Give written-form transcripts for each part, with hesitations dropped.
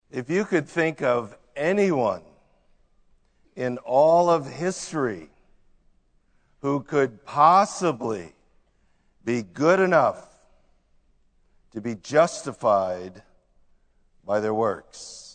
If you could think of anyone in all of history who could possibly be good enough to be justified by their works,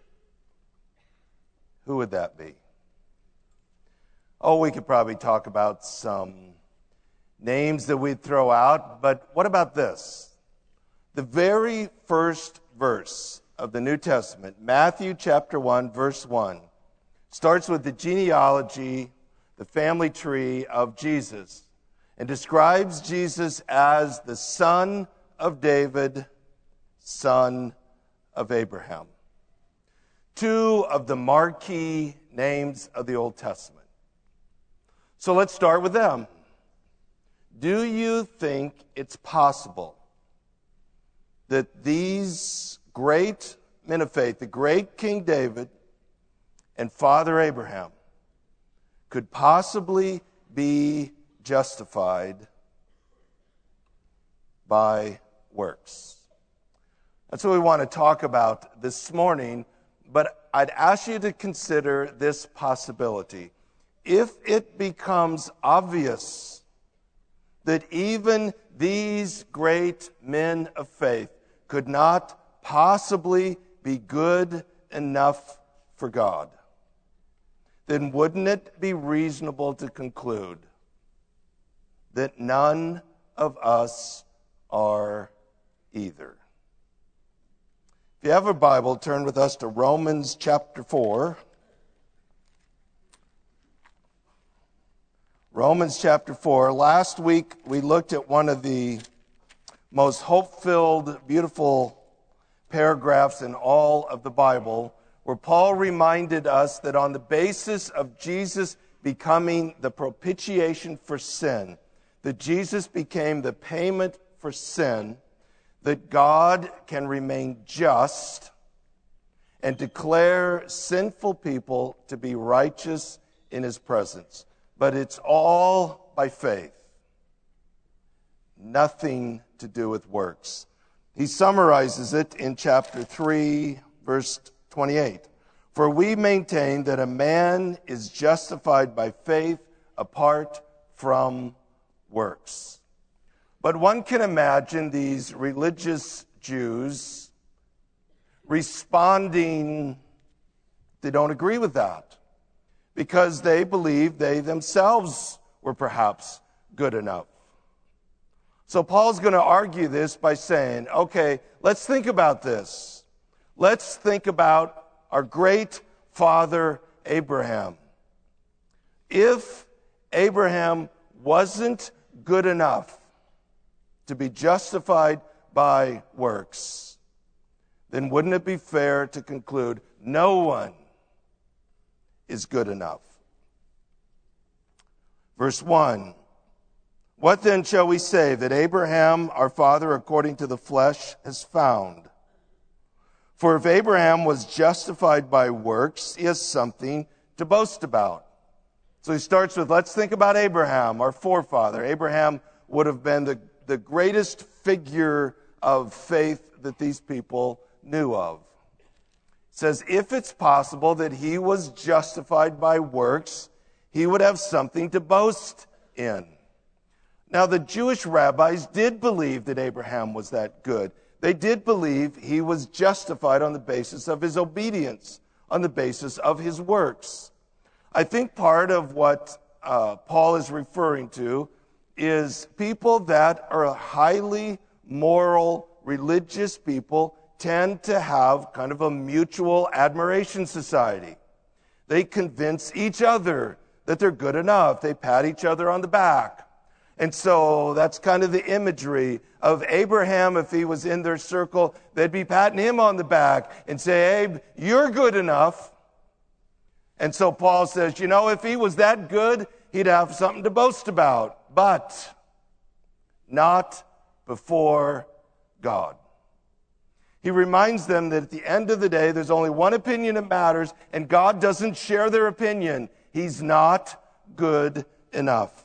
who would that be? Oh, we could probably talk about some names that we'd throw out, but what about this? The very first verse of the New Testament, Matthew chapter 1, verse 1, starts with the genealogy, the family tree of Jesus, and describes Jesus as the son of David, son of Abraham. Two of the marquee names of the Old Testament. So let's start with them. Do you think it's possible that these great men of faith, the great King David and Father Abraham, could possibly be justified by works? That's what we want to talk about this morning, but I'd ask you to consider this possibility. If it becomes obvious that even these great men of faith could not possibly be good enough for God, then wouldn't it be reasonable to conclude that none of us are either? If you have a Bible, turn with us to Romans chapter 4. Romans chapter 4. Last week we looked at one of the most hope-filled, beautiful paragraphs in all of the Bible, where Paul reminded us that on the basis of Jesus becoming the propitiation for sin, that Jesus became the payment for sin, that God can remain just and declare sinful people to be righteous in his presence. But it's all by faith. Nothing to do with works. He summarizes it in chapter 3, verse 28. For we maintain that a man is justified by faith apart from works. But one can imagine these religious Jews responding, they don't agree with that, because they believe they themselves were perhaps good enough. So Paul's going to argue this by saying, okay, let's think about this. Let's think about our great father Abraham. If Abraham wasn't good enough to be justified by works, then wouldn't it be fair to conclude no one is good enough? Verse 1, what then shall we say that Abraham, our father, according to the flesh, has found? For if Abraham was justified by works, he has something to boast about. So he starts with, let's think about Abraham, our forefather. Abraham would have been the greatest figure of faith that these people knew of. It says, if it's possible that he was justified by works, he would have something to boast in. Now, the Jewish rabbis did believe that Abraham was that good. They did believe he was justified on the basis of his obedience, on the basis of his works. I think part of what Paul is referring to is people that are highly moral, religious people tend to have kind of a mutual admiration society. They convince each other that they're good enough. They pat each other on the back. And so that's kind of the imagery of Abraham. If he was in their circle, they'd be patting him on the back and say, Abe, you're good enough. And so Paul says, if he was that good, he'd have something to boast about. But not before God. He reminds them that at the end of the day, there's only one opinion that matters, and God doesn't share their opinion. He's not good enough.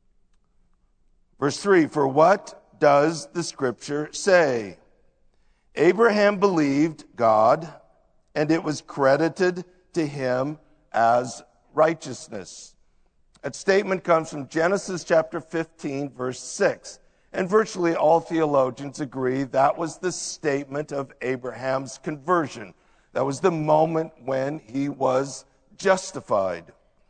Verse 3, for what does the Scripture say? Abraham believed God, and it was credited to him as righteousness. That statement comes from Genesis chapter 15, verse 6. And virtually all theologians agree that was the statement of Abraham's conversion. That was the moment when he was justified.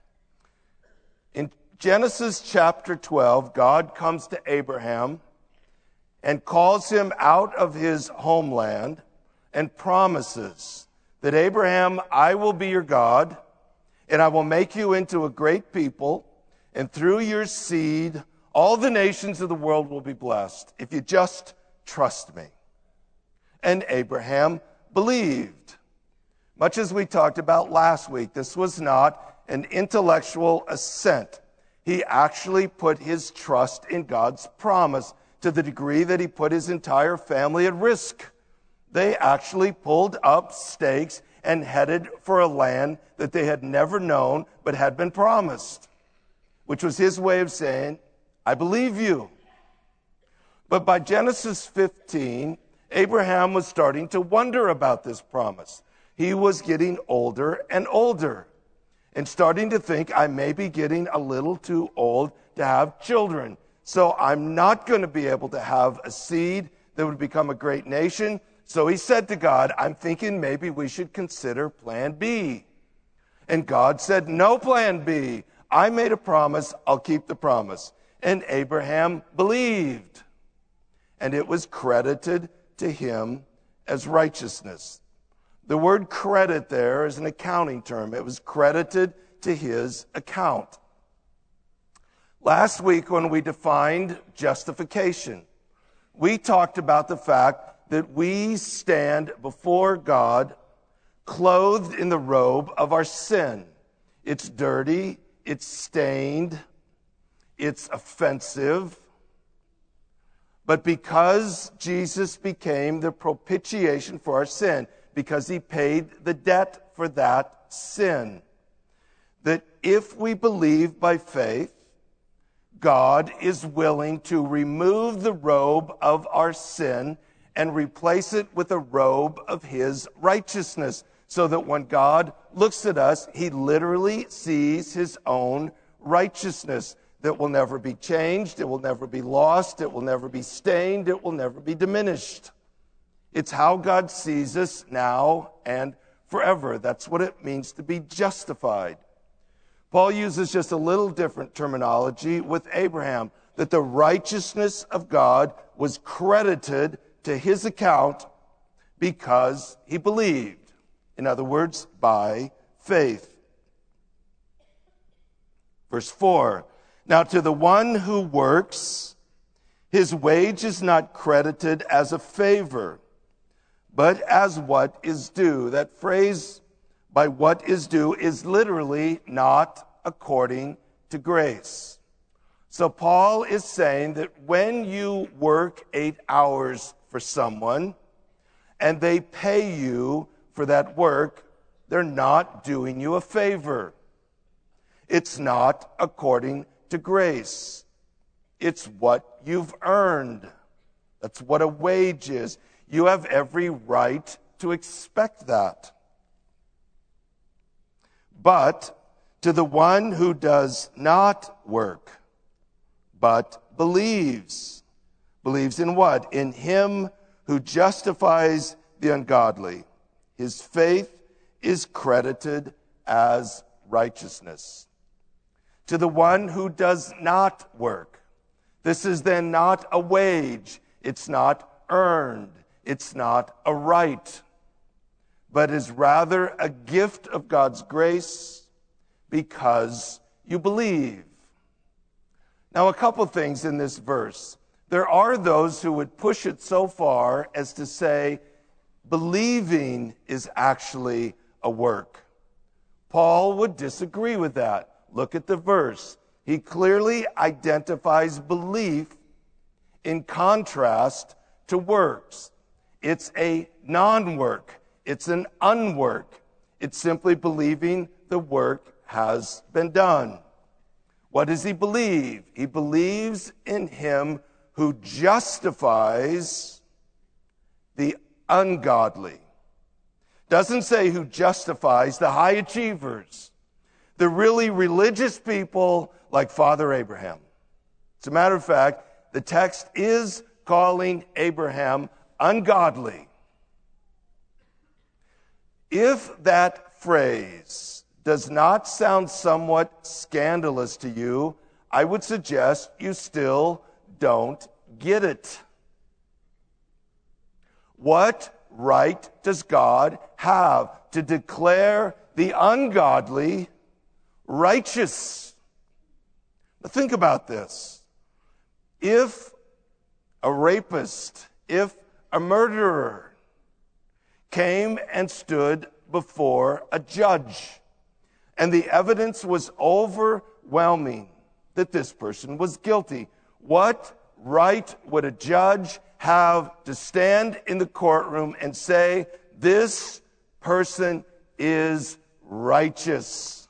In Genesis chapter 12, God comes to Abraham and calls him out of his homeland and promises that, Abraham, I will be your God, and I will make you into a great people, and through your seed, all the nations of the world will be blessed if you just trust me. And Abraham believed. Much as we talked about last week, this was not an intellectual assent. He actually put his trust in God's promise to the degree that he put his entire family at risk. They actually pulled up stakes and headed for a land that they had never known but had been promised, which was his way of saying, I believe you. But by Genesis 15, Abraham was starting to wonder about this promise. He was getting older and older and starting to think, I may be getting a little too old to have children. So I'm not going to be able to have a seed that would become a great nation. So he said to God, I'm thinking maybe we should consider plan B. And God said, no plan B. I made a promise, I'll keep the promise. And Abraham believed. And it was credited to him as righteousness. The word credit there is an accounting term. It was credited to his account. Last week when we defined justification, we talked about the fact that we stand before God clothed in the robe of our sin. It's dirty, it's stained, it's offensive. But because Jesus became the propitiation for our sin, because he paid the debt for that sin, that if we believe by faith, God is willing to remove the robe of our sin and replace it with a robe of his righteousness, so that when God looks at us, he literally sees his own righteousness that will never be changed, it will never be lost, it will never be stained, it will never be diminished. It's how God sees us now and forever. That's what it means to be justified. Paul uses just a little different terminology with Abraham, that the righteousness of God was credited to his account because he believed. In other words, by faith. Verse 4, now to the one who works, his wage is not credited as a favor, but as what is due. That phrase, by what is due, is literally not according to grace. So Paul is saying that when you work 8 hours for someone and they pay you for that work, they're not doing you a favor. It's not according to grace. It's what you've earned. That's what a wage is. You have every right to expect that. But to the one who does not work, but believes. Believes in what? In him who justifies the ungodly. His faith is credited as righteousness. To the one who does not work. This is then not a wage. It's not earned. It's not a right. But is rather a gift of God's grace because you believe. Now, a couple things in this verse. There are those who would push it so far as to say believing is actually a work. Paul would disagree with that. Look at the verse. He clearly identifies belief in contrast to works. It's a non-work. It's an unwork. It's simply believing the work has been done. What does he believe? He believes in him who justifies the ungodly. Doesn't say who justifies the high achievers, the really religious people like Father Abraham. As a matter of fact, the text is calling Abraham ungodly. If that phrase does not sound somewhat scandalous to you, I would suggest you still don't get it. What right does God have to declare the ungodly righteous? Now think about this. If a rapist, if a murderer came and stood before a judge, and the evidence was overwhelming that this person was guilty, what right would a judge have to stand in the courtroom and say, this person is righteous?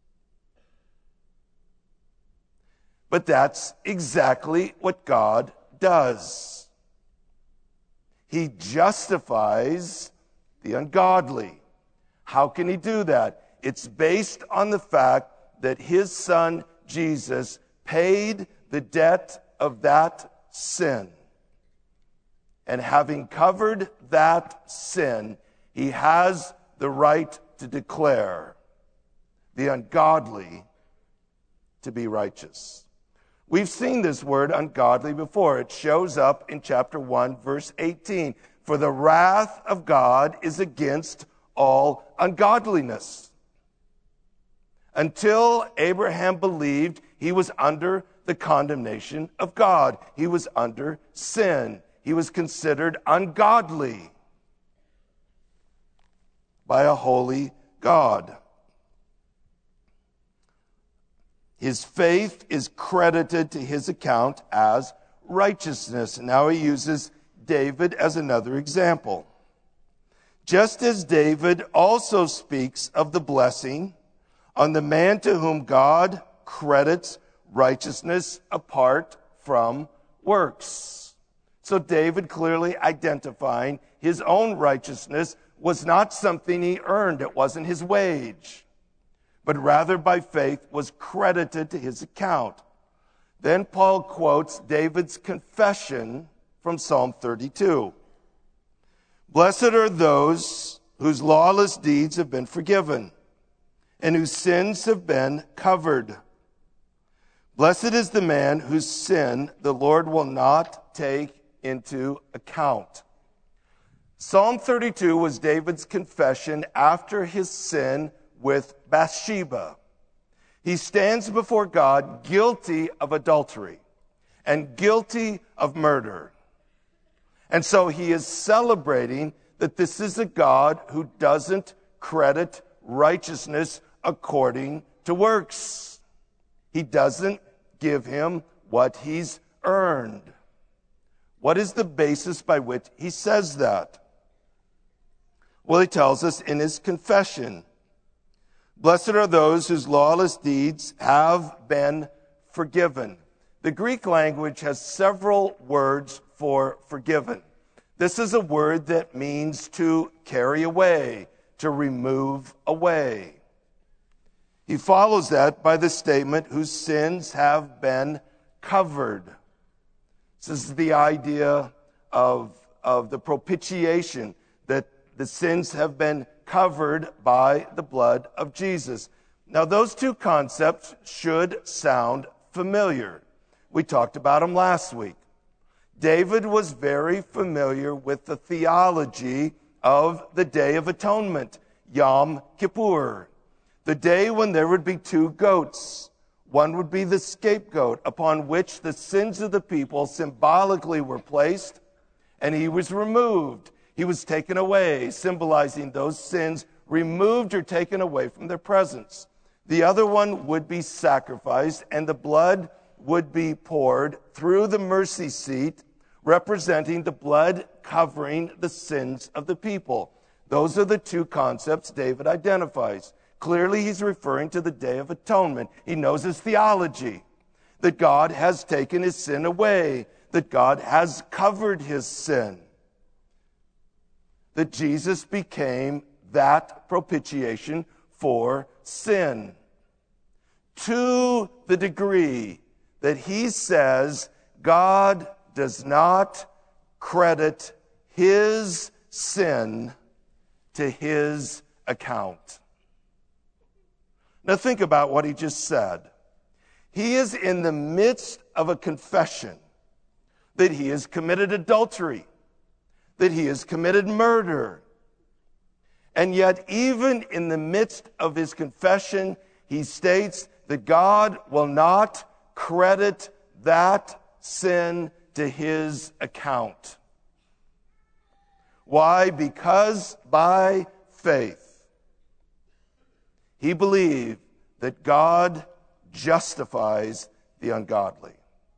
But that's exactly what God does. He justifies the ungodly. How can he do that? It's based on the fact that his son, Jesus, paid the debt of that sin. And having covered that sin, he has the right to declare the ungodly to be righteous. We've seen this word ungodly before. It shows up in chapter 1, verse 18. For the wrath of God is against all ungodliness. Until Abraham believed, he was under the condemnation of God. He was under sin. He was considered ungodly by a holy God. His faith is credited to his account as righteousness. Now he uses David as another example. Just as David also speaks of the blessing on the man to whom God credits righteousness apart from works. So David clearly identifying his own righteousness was not something he earned. It wasn't his wage, but rather by faith was credited to his account. Then Paul quotes David's confession from Psalm 32. Blessed are those whose lawless deeds have been forgiven and whose sins have been covered. Blessed is the man whose sin the Lord will not take into account. Psalm 32 was David's confession after his sin with Bathsheba. He stands before God guilty of adultery and guilty of murder. And so he is celebrating that this is a God who doesn't credit righteousness according to works. He doesn't give him what he's earned. What is the basis by which he says that? Well, he tells us in his confession, blessed are those whose lawless deeds have been forgiven. The Greek language has several words for forgiven. This is a word that means to carry away, to remove away. He follows that by the statement, whose sins have been covered. This is the idea of the propitiation, that the sins have been covered by the blood of Jesus. Now, those two concepts should sound familiar. We talked about them last week. David was very familiar with the theology of the Day of Atonement, Yom Kippur, the day when there would be two goats. One would be the scapegoat upon which the sins of the people symbolically were placed, and he was removed. He was taken away, symbolizing those sins removed or taken away from their presence. The other one would be sacrificed, and the blood would be poured through the mercy seat, representing the blood covering the sins of the people. Those are the two concepts David identifies. Clearly, he's referring to the Day of Atonement. He knows his theology, that God has taken his sin away, that God has covered his sin. that Jesus became that propitiation for sin. To the degree that he says God does not credit his sin to his account. Now think about what he just said. He is in the midst of a confession that he has committed adultery, that he has committed murder. And yet, even in the midst of his confession, he states that God will not credit that sin to his account. Why? Because by faith, he believed that God justifies the ungodly.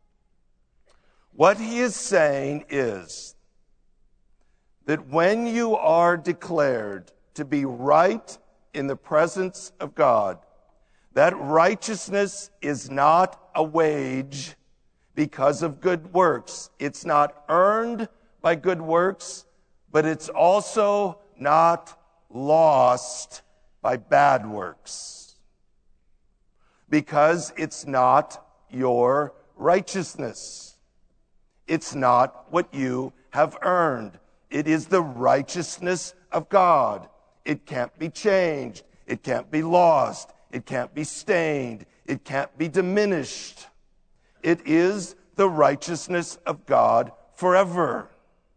What he is saying is that when you are declared to be right in the presence of God, that righteousness is not a wage because of good works. It's not earned by good works, but it's also not lost by bad works. Because it's not your righteousness. It's not what you have earned. It is the righteousness of God. It can't be changed. It can't be lost. It can't be stained. It can't be diminished. It is the righteousness of God forever.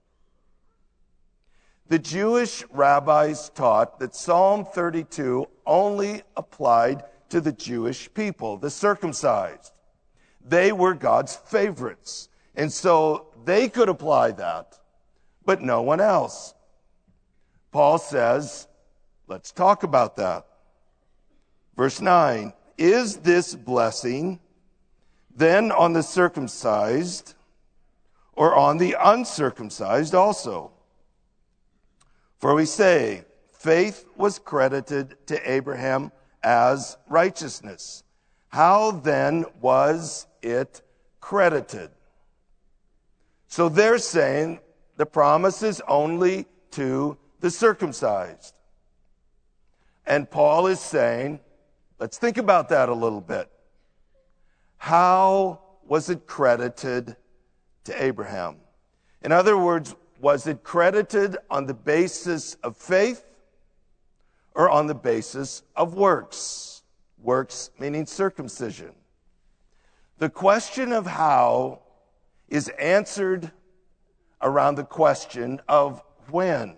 The Jewish rabbis taught that Psalm 32 only applied to the Jewish people, the circumcised. They were God's favorites, and so they could apply that, but no one else. Paul says, let's talk about that. Verse 9, is this blessing then on the circumcised or on the uncircumcised also? For we say, faith was credited to Abraham as righteousness. How then was it credited? So they're saying the promise is only to the circumcised. And Paul is saying, let's think about that a little bit. How was it credited to Abraham? In other words, was it credited on the basis of faith or on the basis of works? Works meaning circumcision. The question of how is answered around the question of when.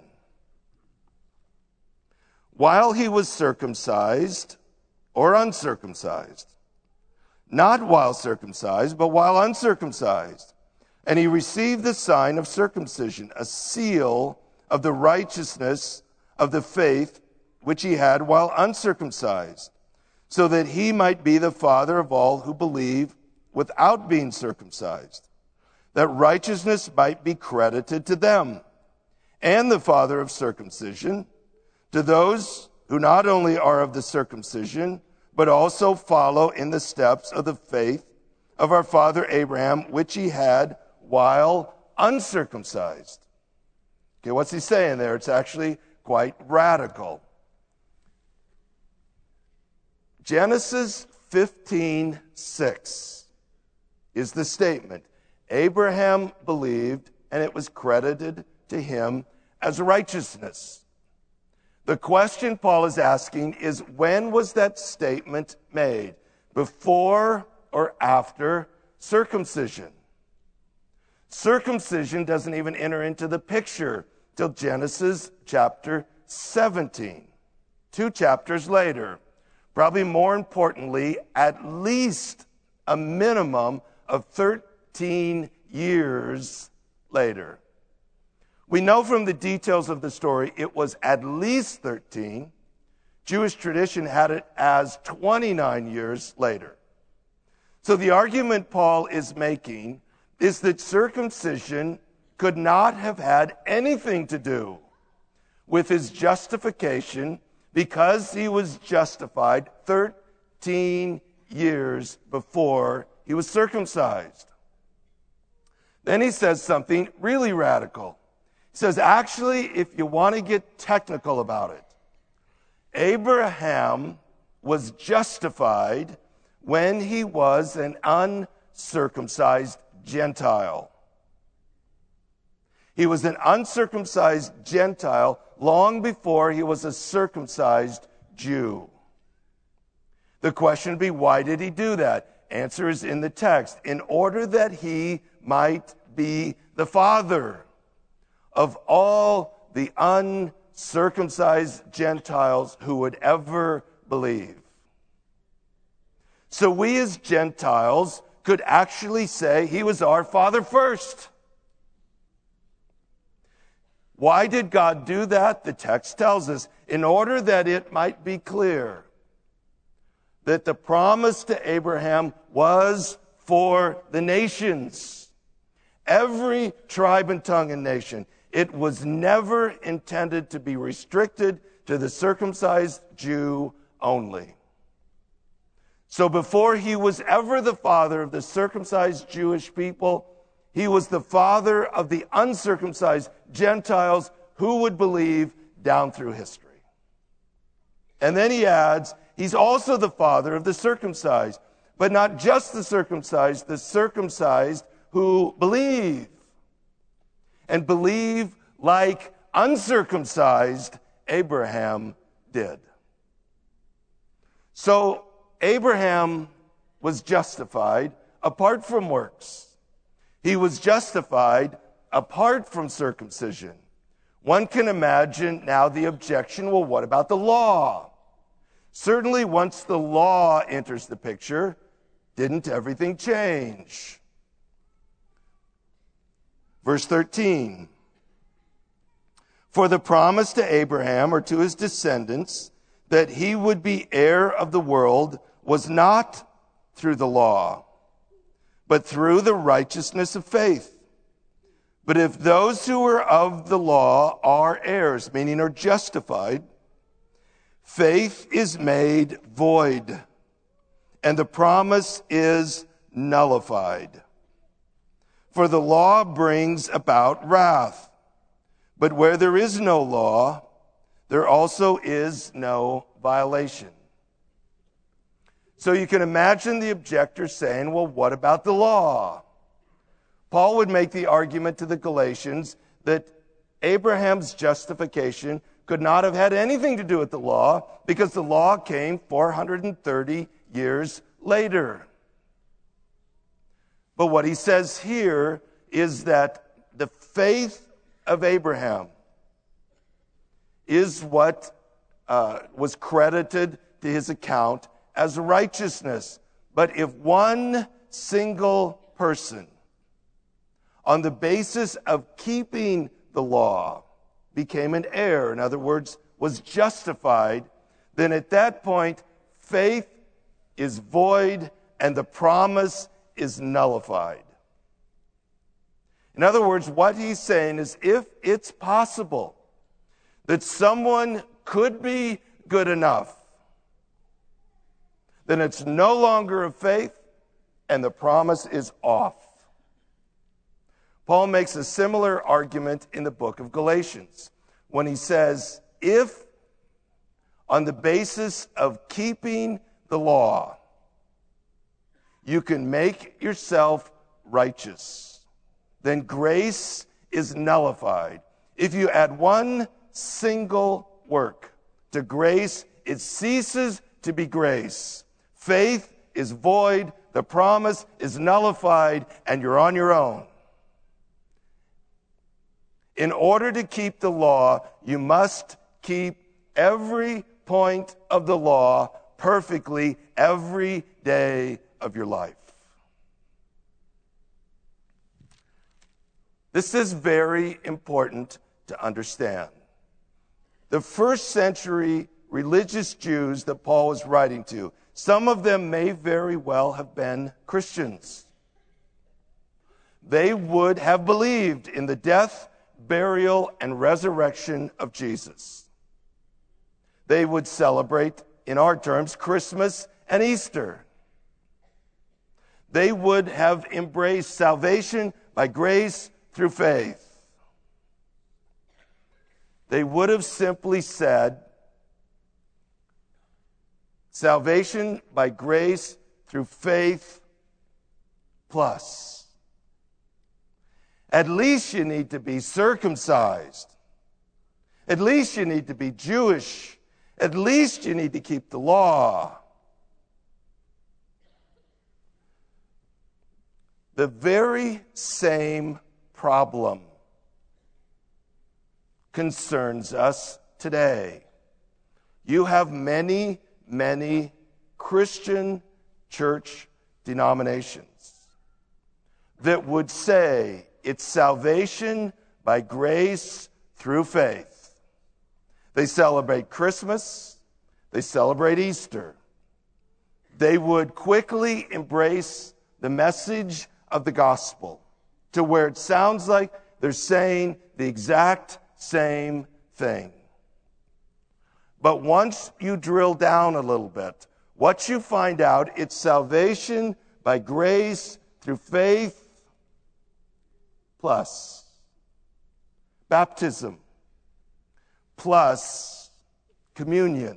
While he was circumcised or uncircumcised. Not while circumcised, but while uncircumcised. And he received the sign of circumcision, a seal of the righteousness of the faith which he had while uncircumcised, so that he might be the father of all who believe without being circumcised, that righteousness might be credited to them, and the father of circumcision, to those who not only are of the circumcision, but also follow in the steps of the faith of our father Abraham, which he had while uncircumcised. Okay, what's he saying there? It's actually quite radical. Genesis 15:6 is the statement. Abraham believed, and it was credited to him as righteousness. The question Paul is asking is, when was that statement made? Before or after circumcision? Circumcision doesn't even enter into the picture till Genesis chapter 17, 2 chapters later. Probably more importantly, at least a minimum of 13 years later. We know from the details of the story it was at least 13. Jewish tradition had it as 29 years later. So the argument Paul is making is that circumcision could not have had anything to do with his justification because he was justified 13 years before he was circumcised. Then he says something really radical. He says, actually, if you want to get technical about it, Abraham was justified when he was an uncircumcised Gentile. He was an uncircumcised Gentile long before he was a circumcised Jew. The question would be, why did he do that? Answer is in the text. In order that he might be the father of all the uncircumcised Gentiles who would ever believe. So we as Gentiles could actually say he was our father first. Why did God do that? The text tells us, in order that it might be clear that the promise to Abraham was for the nations. Every tribe and tongue and nation. It was never intended to be restricted to the circumcised Jew only. So before he was ever the father of the circumcised Jewish people, he was the father of the uncircumcised Gentiles who would believe down through history. And then he adds, he's also the father of the circumcised, but not just the circumcised who believe. And believe like uncircumcised Abraham did. So Abraham was justified apart from works. He was justified apart from circumcision. One can imagine now the objection, well, what about the law? Certainly once the law enters the picture, didn't everything change? Verse 13. For the promise to Abraham or to his descendants that he would be heir of the world was not through the law, but through the righteousness of faith. But if those who are of the law are heirs, meaning are justified, faith is made void, and the promise is nullified. For the law brings about wrath. But where there is no law, there also is no violation. So you can imagine the objector saying, well, what about the law? Paul would make the argument to the Galatians that Abraham's justification could not have had anything to do with the law because the law came 430 years later. But what he says here is that the faith of Abraham is what was credited to his account as righteousness. But if one single person, on the basis of keeping the law, became an heir, in other words, was justified, then at that point, faith is void and the promise is nullified. In other words, what he's saying is if it's possible that someone could be good enough, then it's no longer of faith and the promise is off. Paul makes a similar argument in the book of Galatians when he says, if on the basis of keeping the law, you can make yourself righteous, then grace is nullified. If you add one single work to grace, it ceases to be grace. Faith is void, the promise is nullified, and you're on your own. In order to keep the law, you must keep every point of the law perfectly every day of your life. This is very important to understand. The first century religious Jews that Paul was writing to, some of them may very well have been Christians. They would have believed in the death, burial, and resurrection of Jesus. They would celebrate, in our terms, Christmas and Easter. They would have embraced salvation by grace through faith. They would have simply said, salvation by grace through faith plus. At least you need to be circumcised. At least you need to be Jewish. At least you need to keep the law. The very same problem concerns us today. You have many Christian church denominations that would say it's salvation by grace through faith. They celebrate Christmas. They celebrate Easter. They would quickly embrace the message of the gospel to where it sounds like they're saying the exact same thing. But once you drill down a little bit, what you find out, it's salvation by grace through faith plus baptism plus communion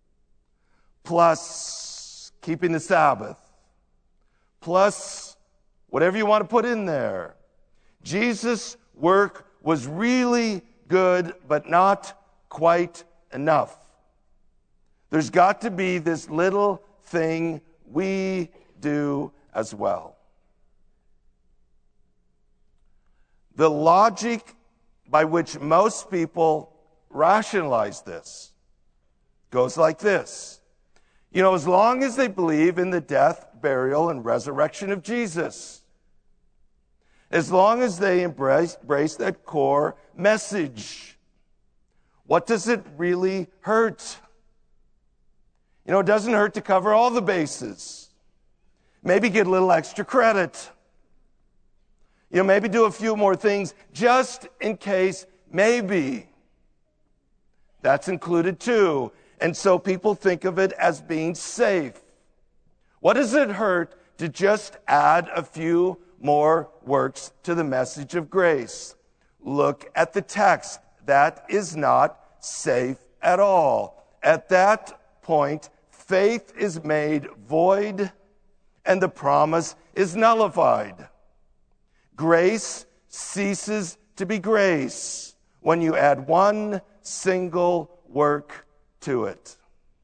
plus keeping the Sabbath plus whatever you want to put in there. Jesus' work was really good, but not quite enough. There's got to be this little thing we do as well. The logic by which most people rationalize this goes like this. As long as they believe in the death, burial, and resurrection of Jesus, as long as they embrace that core message, what does it really hurt? It doesn't hurt to cover all the bases. Maybe get a little extra credit. Maybe do a few more things just in case, maybe. That's included too. And so people think of it as being safe. What does it hurt to just add a few more works to the message of grace? Look at the text. That is not safe at all. At that point, faith is made void and the promise is nullified. Grace ceases to be grace when you add one single work to it.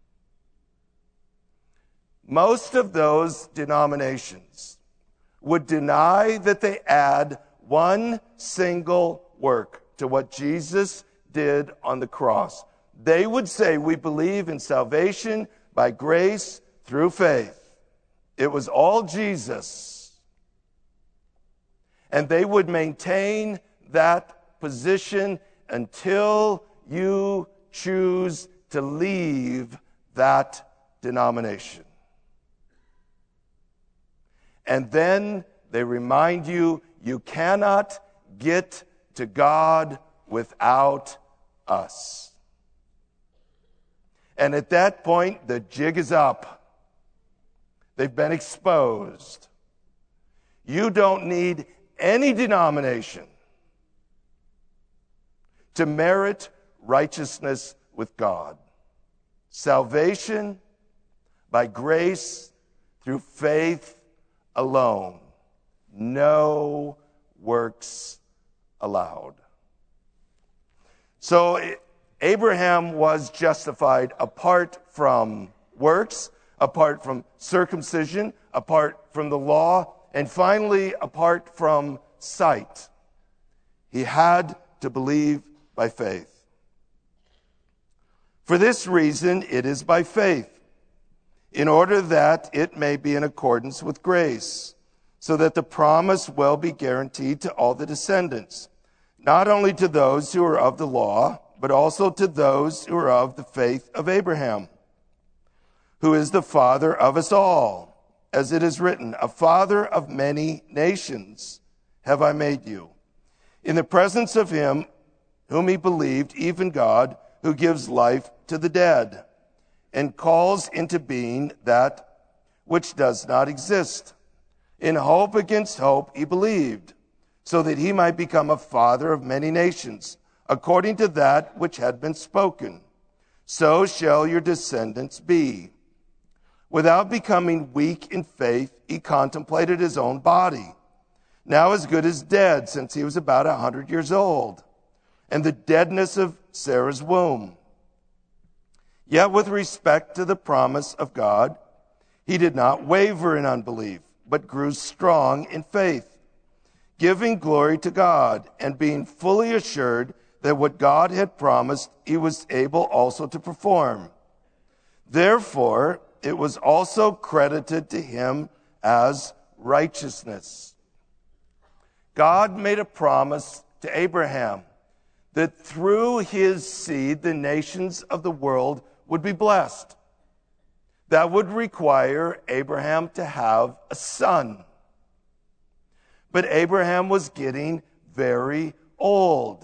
Most of those denominations would deny that they add one single work to what Jesus did on the cross. They would say, we believe in salvation by grace through faith. It was all Jesus. And they would maintain that position until you choose to leave that denomination. And then they remind you, you cannot get to God without us. And at that point, the jig is up. They've been exposed. You don't need any denomination to merit righteousness with God. Salvation by grace through faith alone. No works allowed. So Abraham was justified apart from works, apart from circumcision, apart from the law, and finally apart from sight. He had to believe by faith. For this reason, it is by faith, in order that it may be in accordance with grace, so that the promise will be guaranteed to all the descendants, not only to those who are of the law, but also to those who are of the faith of Abraham, who is the father of us all, as it is written, a father of many nations have I made you, in the presence of him whom he believed, even God, who gives life to the dead, and calls into being that which does not exist. In hope against hope he believed, so that he might become a father of many nations, according to that which had been spoken. So shall your descendants be. Without becoming weak in faith, he contemplated his own body, now as good as dead, since he was about 100 years old, and the deadness of Sarah's womb. Yet with respect to the promise of God, he did not waver in unbelief, but grew strong in faith, giving glory to God, and being fully assured that what God had promised, he was able also to perform. Therefore, it was also credited to him as righteousness. God made a promise to Abraham that through his seed, the nations of the world would be blessed. That would require Abraham to have a son. But Abraham was getting very old.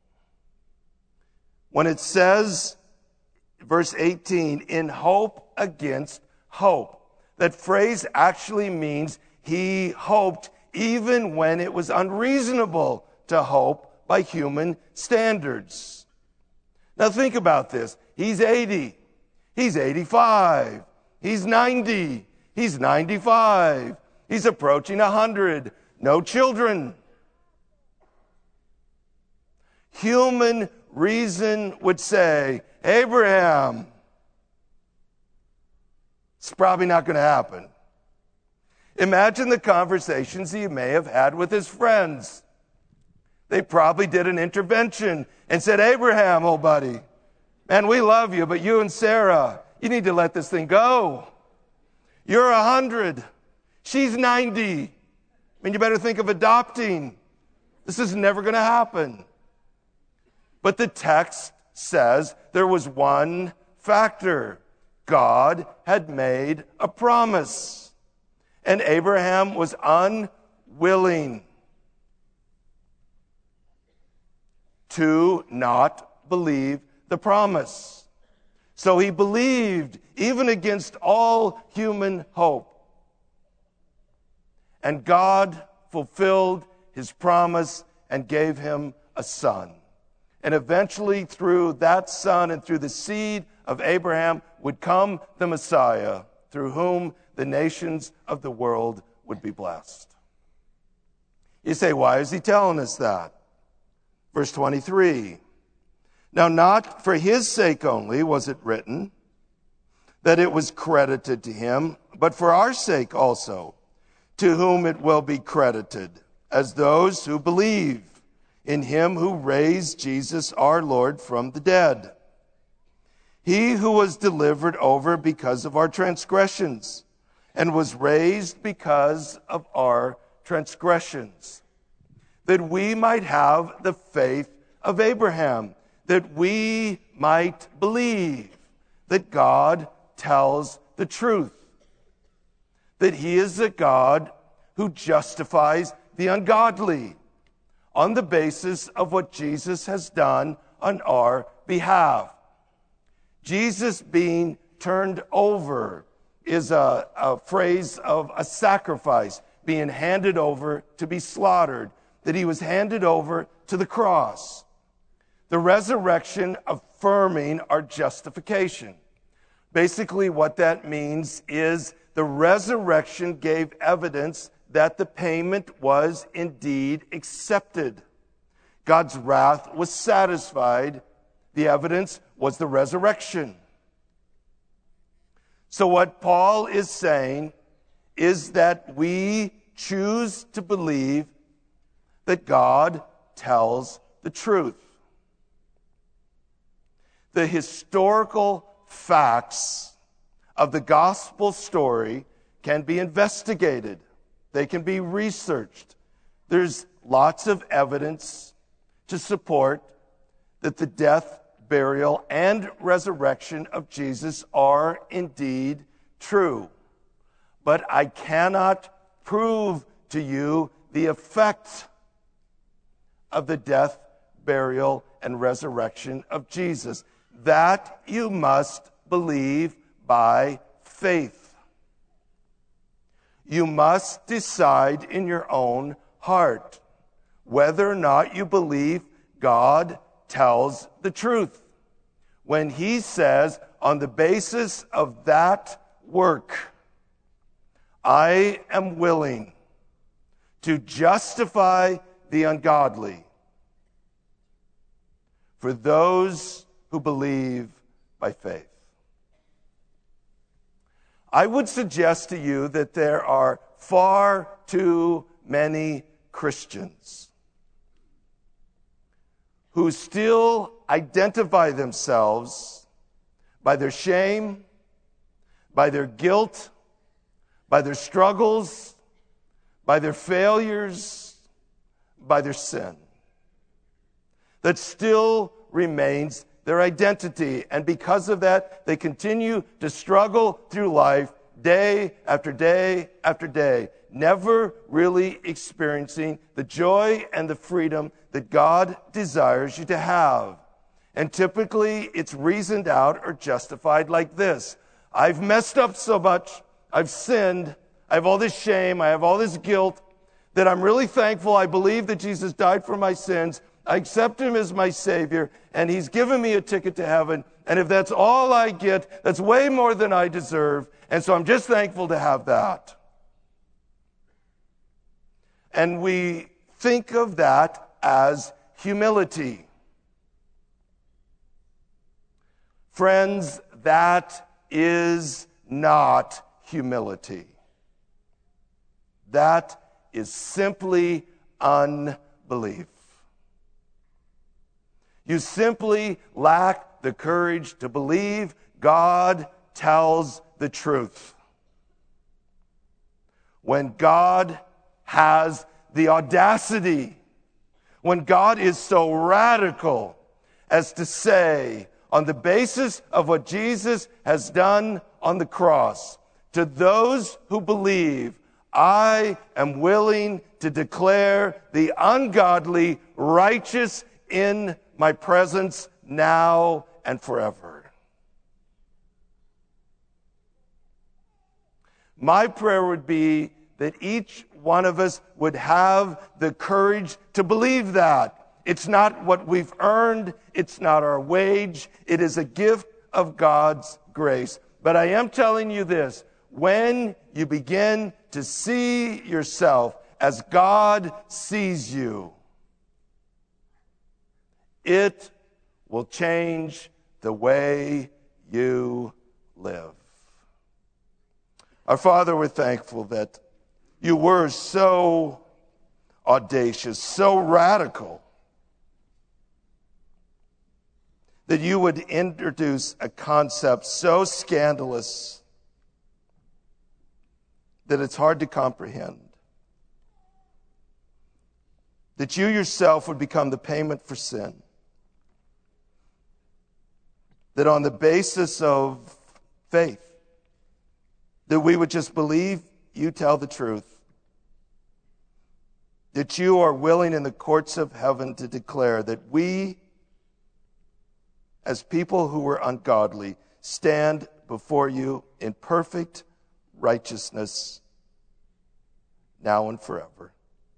When it says, verse 18, in hope against hope, that phrase actually means he hoped even when it was unreasonable to hope by human standards. Now think about this. He's 80. He's 85. He's 90. He's 95. He's approaching 100. No children. Human reason would say, Abraham, it's probably not going to happen. Imagine the conversations he may have had with his friends. They probably did an intervention and said, Abraham, old buddy, man, we love you, but you and Sarah, you need to let this thing go. You're 100. She's 90. I mean, you better think of adopting. This is never going to happen. But the text says there was one factor. God had made a promise, and Abraham was unwilling to not believe the promise. So he believed even against all human hope. And God fulfilled his promise and gave him a son. And eventually through that son and through the seed of Abraham would come the Messiah, through whom the nations of the world would be blessed. You say, why is he telling us that? Verse 23. Now not for his sake only was it written that it was credited to him, but for our sake also, to whom it will be credited, as those who believe in him who raised Jesus our Lord from the dead. He who was delivered over because of our transgressions and was raised because of our transgressions, that we might have the faith of Abraham, that we might believe that God tells the truth, that he is a God who justifies the ungodly on the basis of what Jesus has done on our behalf. Jesus being turned over is a phrase of a sacrifice being handed over to be slaughtered, that he was handed over to the cross. The resurrection affirming our justification. Basically what that means is the resurrection gave evidence that the payment was indeed accepted. God's wrath was satisfied. The evidence was the resurrection. So what Paul is saying is that we choose to believe that God tells the truth. The historical facts of the gospel story can be investigated. They can be researched. There's lots of evidence to support that the death, burial, and resurrection of Jesus are indeed true. But I cannot prove to you the effect of the death, burial, and resurrection of Jesus. That you must believe by faith. You must decide in your own heart whether or not you believe God tells the truth when he says, on the basis of that work, I am willing to justify the ungodly for those who believe by faith. I would suggest to you that there are far too many Christians who still identify themselves by their shame, by their guilt, by their struggles, by their failures, by their sin. That still remains their identity. And because of that, they continue to struggle through life day after day after day, never really experiencing the joy and the freedom that God desires you to have. And typically, it's reasoned out or justified like this. I've messed up so much. I've sinned. I have all this shame. I have all this guilt that I'm really thankful. I believe that Jesus died for my sins. I accept him as my Savior, and he's given me a ticket to heaven. And if that's all I get, that's way more than I deserve. And so I'm just thankful to have that. And we think of that as humility. Friends, that is not humility. That is simply unbelief. You simply lack the courage to believe God tells the truth. When God has the audacity, when God is so radical as to say, on the basis of what Jesus has done on the cross, to those who believe, I am willing to declare the ungodly righteous in my presence now and forever. My prayer would be that each one of us would have the courage to believe that. It's not what we've earned. It's not our wage. It is a gift of God's grace. But I am telling you this, when you begin to see yourself as God sees you, it will change the way you live. Our Father, we're thankful that you were so audacious, so radical, that you would introduce a concept so scandalous that it's hard to comprehend. That you yourself would become the payment for sin. That on the basis of faith, that we would just believe you tell the truth. That you are willing in the courts of heaven to declare that we, as people who were ungodly, stand before you in perfect righteousness now and forever.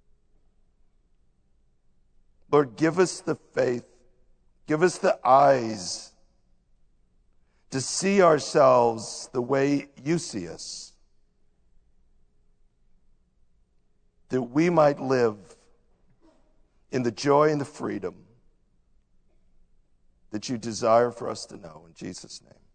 Lord, give us the faith, give us the eyes to see ourselves the way you see us, that we might live in the joy and the freedom that you desire for us to know. In Jesus' name.